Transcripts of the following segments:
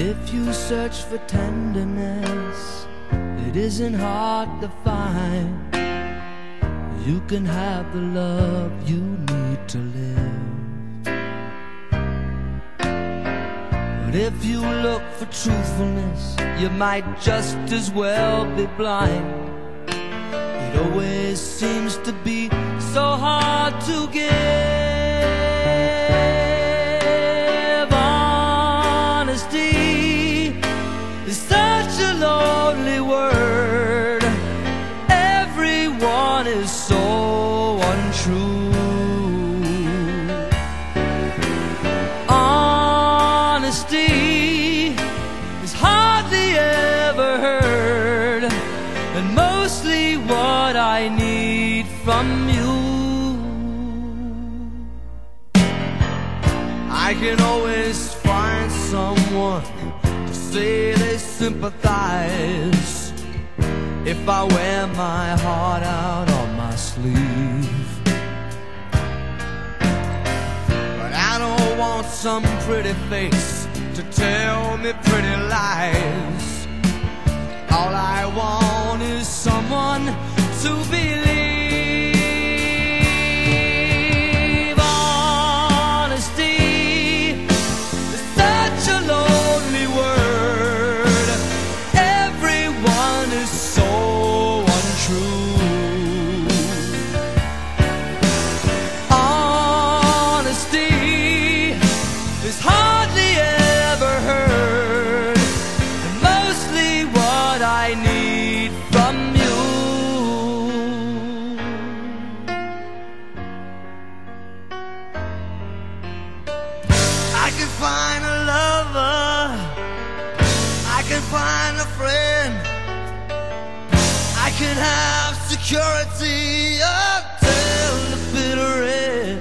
If you search for tenderness, it isn't hard to find. You can have the love you need to live. But if you look for truthfulness, you might just as well be blind. It always seems to be so hard to give. Honesty is such a lonely word. Everyone is so untrue. Honesty is hardly ever heard, and mostly what I need from you. I can always find someone to say they sympathize if I wear my heart out on my sleeve. But I don't want some pretty face to tell me pretty lies. All I want is someone to believe. Honesty is such a lonely word. Everyone is so untrue. Honesty is hardly ever heard, and mostly what I need from you. I can find a lover, I can find a friend, I can have security until the bitter end.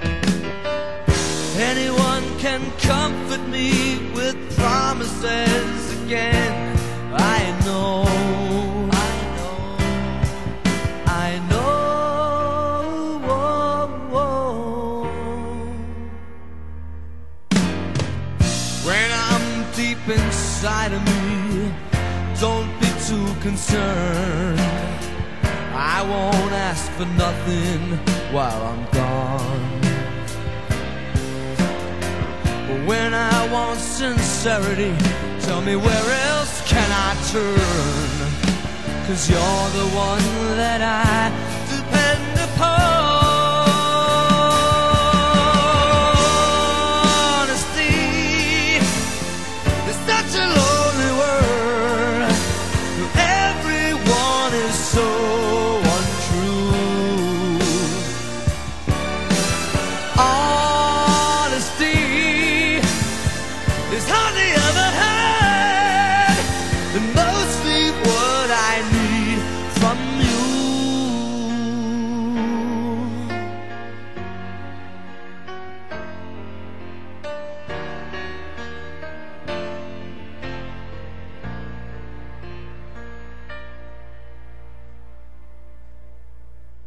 Anyone can comfort me with promises again. I know, I know, I know. When I'm deep inside of me, don't be too concerned. I won't ask for nothing while I'm gone. But when I want sincerity, tell me where else can I turn? 'Cause you're the one that I